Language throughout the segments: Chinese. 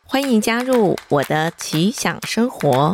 欢迎加入我的奇想生活。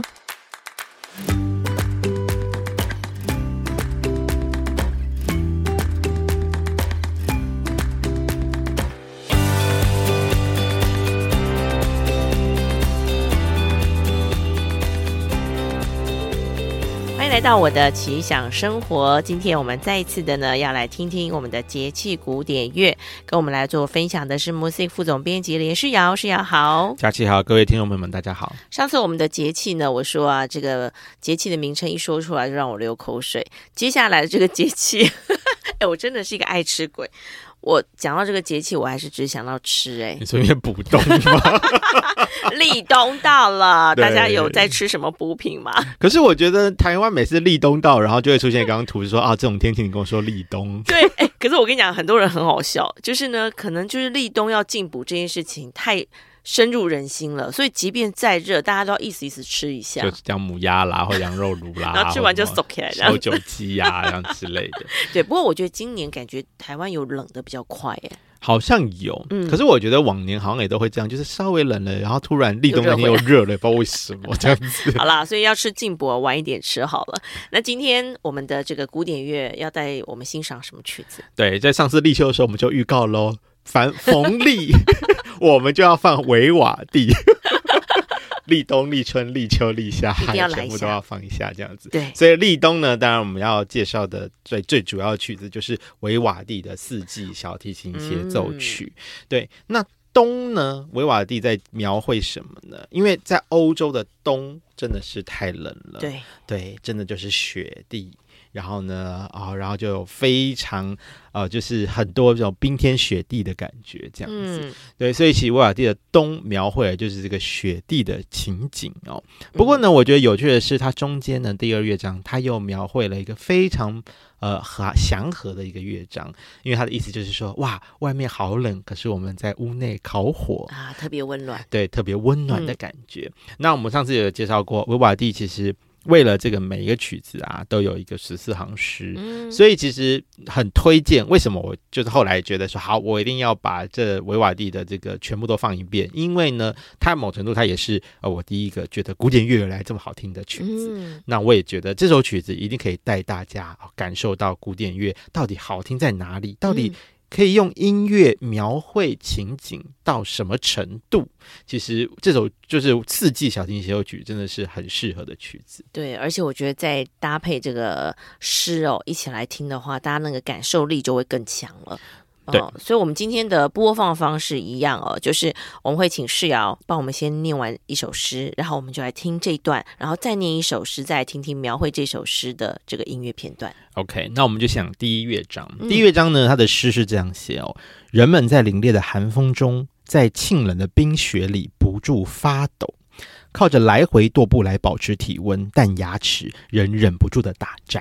来到我的奇想生活，今天我们再一次的呢，要来听听我们的节气古典乐，跟我们来做分享的是 Music 副总编辑连诗瑶。诗瑶好。 佳琪好，各位听众朋友们大家好。 上次我们的节气呢，我说啊，这个节气的名称一说出来就让我流口水。接下来的这个节气我真的是一个爱吃鬼，我讲到这个节气我还是只想到吃。 你说因为补冬吗？ 立冬到了，大家有在吃什么补品吗？ 可是我觉得台湾每次立冬到，然后就会出现刚刚图说啊，这种天气你跟我说立冬。 对，可是我跟你讲，很多人很好笑，就是呢，可能就是立冬要进补这件事情太深入人心了，所以即便再热，大家都要意思吃一下， 就像母鸭啦，或羊肉炉啦， 然后吃完就收起来， 烧酒鸡啊，这样之类的。 对，不过我觉得今年感觉台湾有冷的比较快好像有，可是我觉得往年好像也都会这样，就是稍微冷了，然后突然立冬那天又热了，不知道为什么这样子。 好啦，所以要吃进补，晚一点吃好了。那今天我们的这个古典乐要带我们欣赏什么曲子？ 对，在上次立秋的时候我们就预告咯，逢立我们就要放维瓦蒂。立冬、立春、立秋、立夏，全部都要放一下，这样子。 对， 所以立冬呢，当然我们要介绍的最主要的曲子就是维瓦蒂的四季小提琴协奏曲。对，那冬呢，维瓦蒂在描绘什么呢？因为在欧洲的冬真的是太冷了，对，真的就是雪地。然后呢，然后就有非常就是很多这种冰天雪地的感觉，这样子。对，所以其实维瓦蒂的冬描绘的就是这个雪地的情景哦。不过呢，我觉得有趣的是，它中间呢第二乐章，它又描绘了一个非常祥和的一个乐章，因为它的意思就是说，哇，外面好冷，可是我们在屋内烤火啊，特别温暖， 对，特别温暖的感觉。那我们上次有介绍过，维瓦蒂其实为了这个每一个曲子啊，都有一个14行诗，所以其实很推荐。为什么我就是后来觉得说，好，我一定要把这维瓦蒂的这个全部都放一遍，因为呢，它某程度它也是我第一个觉得古典乐以来这么好听的曲子。那我也觉得这首曲子一定可以带大家感受到古典乐到底好听在哪里，到底可以用音乐描绘情景到什么程度。其实这首就是四季小提琴协奏曲，真的是很适合的曲子。 对，而且我觉得再搭配这个诗一起来听的话，大家那个感受力就会更强了。 对， 所以我们今天的播放方式一样就是我们会请诗瑶帮我们先念完一首诗，然后我们就来听这一段，然后再念一首诗，再来听听描绘这首诗的这个音乐片段。 OK， 那我们就想第一乐章。第一乐章呢，它的诗是这样写人们在凛冽的寒风中，在沁冷的冰雪里不住发抖，靠着来回踱步来保持体温，但牙齿仍忍不住的打颤。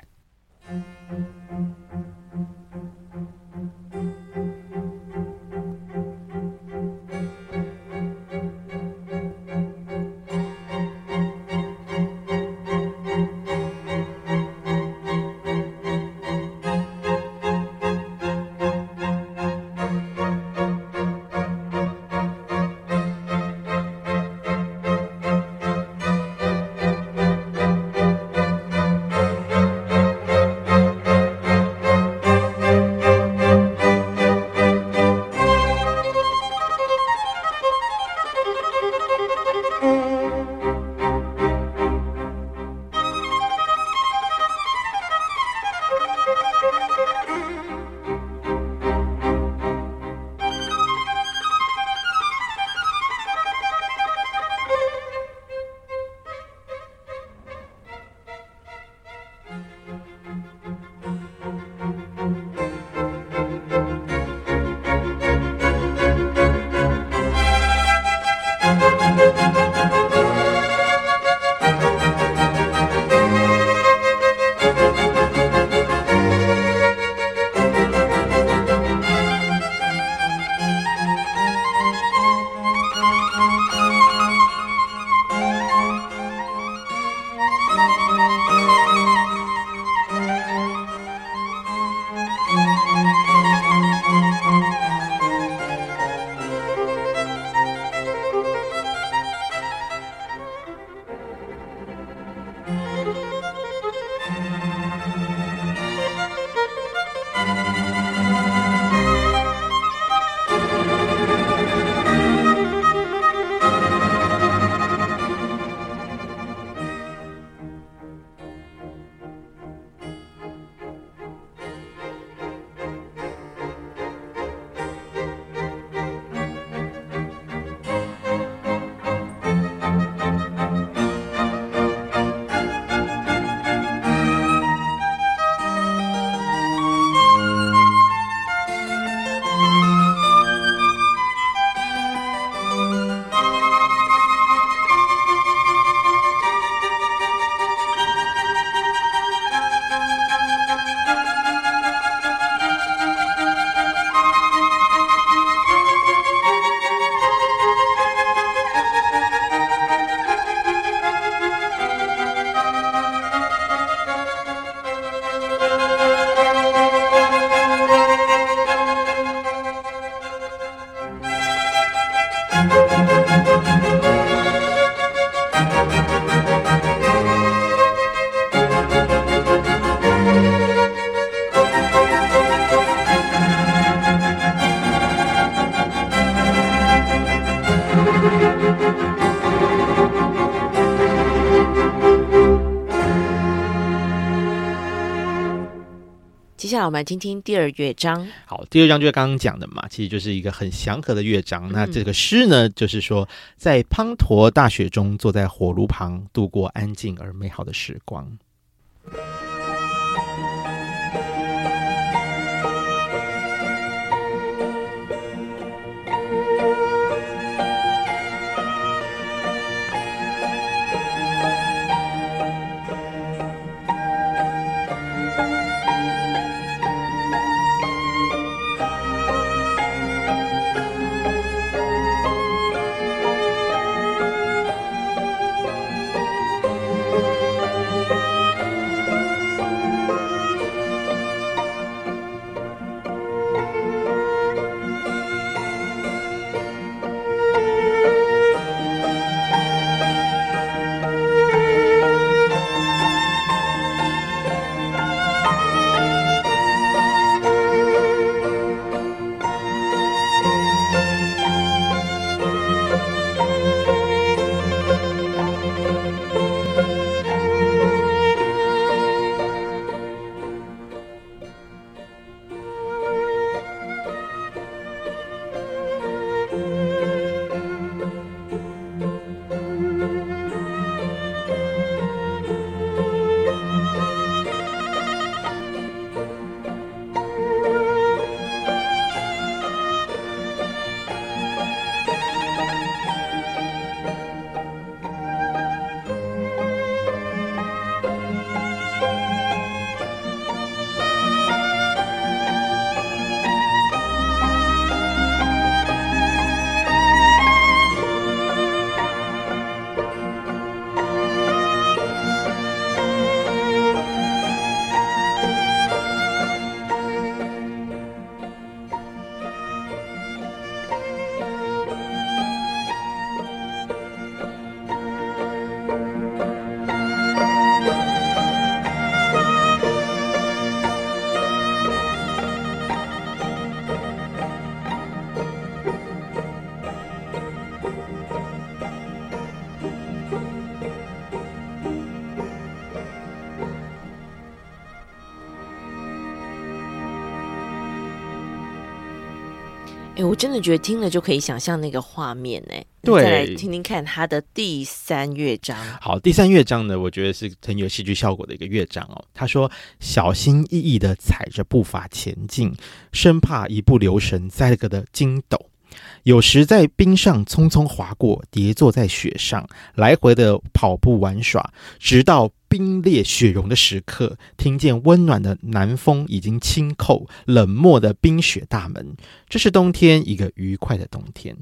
接下来我们来听听第二乐章。 好，第二章就是刚刚讲的嘛，其实就是一个很祥和的乐章。那这个诗呢，就是说在滂沱大雪中，坐在火炉旁，度过安静而美好的时光。 我真的觉得听了就可以想象那个画面对， 再来听听看他的第三乐章。 好，第三乐章呢，我觉得是很有戏剧效果的一个乐章哦。他说：“小心翼翼的踩着步伐前进，生怕一不留神栽了个的筋斗。有时在冰上匆匆划过，跌坐在雪上，来回的跑步玩耍，直到冰裂雪融的时刻，听见温暖的南风已经轻叩冷漠的冰雪大门。这是冬天，一个愉快的冬天。”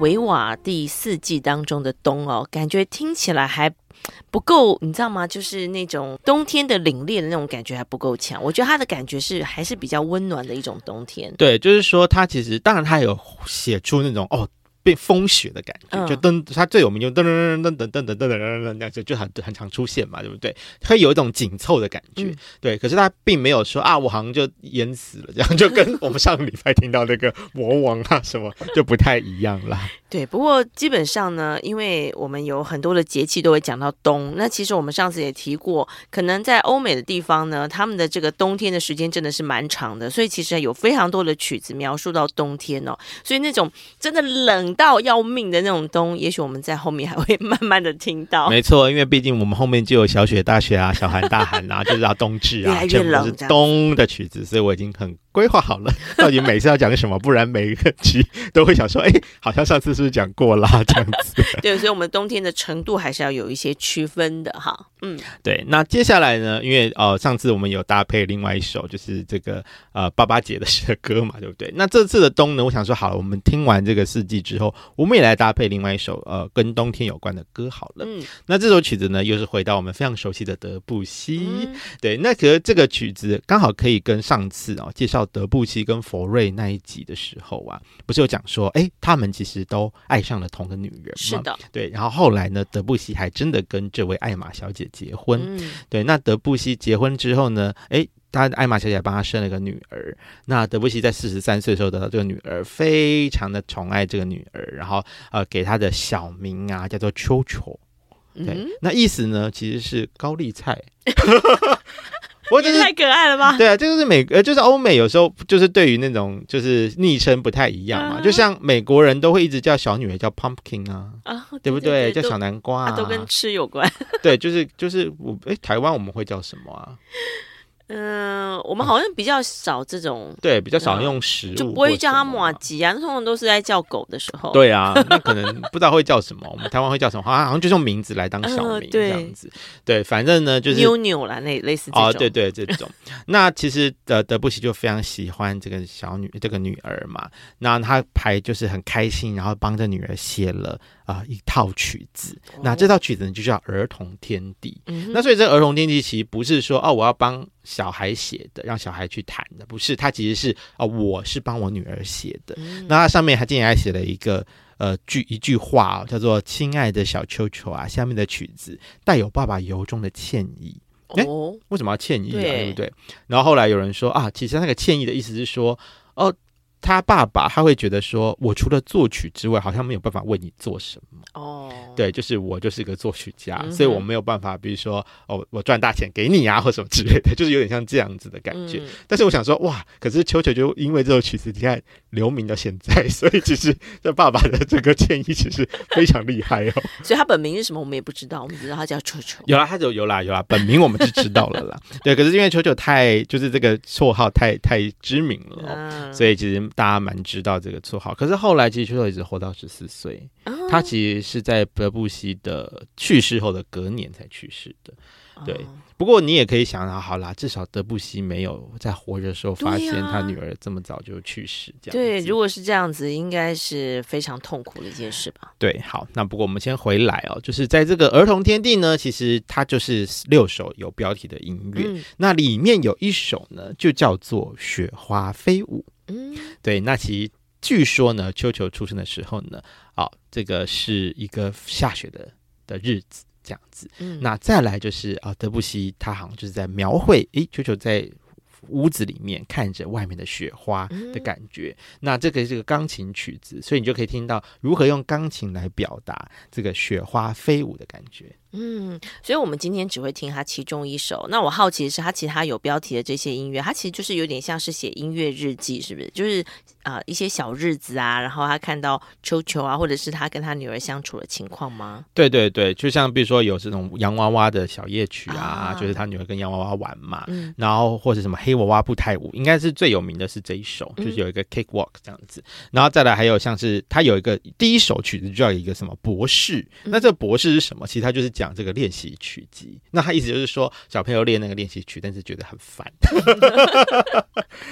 维瓦第4季当中的冬哦，感觉听起来还不够，你知道吗？就是那种冬天的凛冽的那种感觉还不够强。我觉得它的感觉还是比较温暖的一种冬天。 对，就是说它其实当然它有写出那种变风雪的感觉，就它最有名就噔噔噔噔噔噔噔噔噔噔，就很常出现嘛，对不对？会有一种紧凑的感觉，对。可是它并没有说啊，我好像就淹死了，这样就跟我们上个礼拜听到那个魔王啊什么就不太一样啦。 对，不过基本上呢，因为我们有很多的节气都会讲到冬，那其实我们上次也提过，可能在欧美的地方呢，他们的这个冬天的时间真的是蛮长的，所以其实有非常多的曲子描述到冬天哦，所以那种真的冷到要命的那种冬，也许我们在后面还会慢慢的听到。 没错，因为毕竟我们后面就有小雪、大雪啊、小寒、大寒啊，就是要冬至啊， 越来越冷， 全部是冬的曲子，所以我已经很规划好了，到底每次要讲什么，不然每一个集都会想说，好像上次是不是讲过啦，这样子。 对，所以我们冬天的程度还是要有一些区分的哈。 对。那接下来呢，因为上次我们有搭配另外一首，就是这个爸爸节的歌嘛，对不对？那这次的冬呢，我想说好了，我们听完这个4季之后，我们也来搭配另外一首跟冬天有关的歌好了。那这首曲子呢，又是回到我们非常熟悉的德布西。对，那可是这个曲子刚好可以跟上次介绍德布西跟佛瑞那一集的时候啊，不是有讲说，他们其实都爱上了同个女人嘛？ 是的， 对。然后后来呢，德布西还真的跟这位艾玛小姐结婚。对，那德布西结婚之后呢，他艾玛小姐帮他生了个女儿。那德布西在43岁的时候得到这个女儿，非常的宠爱这个女儿，然后给她的小名啊叫做秋秋。对，那意思呢其实是高丽菜。 也太可爱了吧？ 对啊，这就是就是欧美有时候就是对于那种就是昵称不太一样嘛，就像美国人都会一直叫小女儿叫 pumpkin 啊，对不对？叫小南瓜啊， 都跟吃有关。 对，就是台湾我们会叫什么啊？ 我们好像比较少这种， 对，比较少用食物， 就不会叫它麻吉啊，通常都是在叫狗的时候。 对啊，那可能不知道会叫什么，我们台湾会叫什么？好像就是用名字来当小名这样子。对，反正呢就是妞妞啦，类似这种。 对对，这种。那其实德布西就非常喜欢这个这个女儿嘛，那他还就是很开心，然后帮着女儿写了一套曲子。那这套曲子呢就叫《儿童天地》。那所以这《儿童天地》其实不是说我要帮小孩写的，让小孩去弹的，不是，它其实是我是帮我女儿写的。那它上面还竟然还写了一个一句话叫做"亲爱的小秋秋啊，下面的曲子带有爸爸由衷的歉意。为什么要歉意啊？对不对？然后后来有人说其实那个歉意的意思是说他爸爸他会觉得说，我除了作曲之外，好像没有办法为你做什么。对，就是我就是个作曲家，所以我没有办法，比如说我赚大钱给你啊，或什么之类的，就是有点像这样子的感觉。但是我想说，哇，可是秋秋就因为这首曲子，你看留名到现在，所以其实这爸爸的这个建议其实非常厉害哦。 所以他本名是什么，我们也不知道，我们只知道他叫秋秋。 有啦，他有啦，本名我们是知道了啦。对，可是因为秋秋就是这个绰号太知名了所以其实大家蛮知道这个绰号。可是后来其实秋秋一直活到14岁，他其实是在德布西的去世后的隔年才去世的。对，不过你也可以想到，好啦，至少德布西没有在活着的时候发现他女儿这么早就去世，这样子。 对，如果是这样子，应该是非常痛苦的一件事吧。 对，好，那不过我们先回来就是在这个儿童天地呢，其实它就是6首有标题的音乐，那里面有一首呢就叫做雪花飞舞。对，那其实据说呢，秋秋出生的时候呢，这个是一个下雪的日子。这样子，那再来就是德布西他好像就是在描绘秋秋在屋子里面看着外面的雪花的感觉。那这个是个钢琴曲子，所以你就可以听到如何用钢琴来表达这个雪花飞舞的感觉。 所以我们今天只会听他其中一首。那我好奇的是，他其他有标题的这些音乐，他其实就是有点像是写音乐日记，是不是？就是一些小日子啊，然后他看到秋秋啊，或者是他跟他女儿相处的情况吗？对对对，就像比如说有这种洋娃娃的小夜曲就是他女儿跟洋娃娃玩嘛，然后或者什么黑娃娃步态舞，应该是最有名的是这一首，就是有一个 cakewalk 这样子。然后再来还有像是他有一个第一首曲子就叫一个什么博士，那这个博士是什么？其实他就是讲这个练习曲集。那他意思就是说小朋友练那个练习曲，但是觉得很烦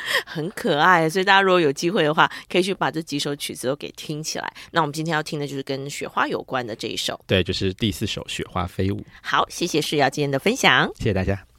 很可爱。所以大家如果有机会的话，可以去把这几首曲子都给听起来。那我们今天要听的就是跟雪花有关的这一首， 对，就是第4首《雪花飞舞》。 好，谢谢世瑶今天的分享， 谢谢大家。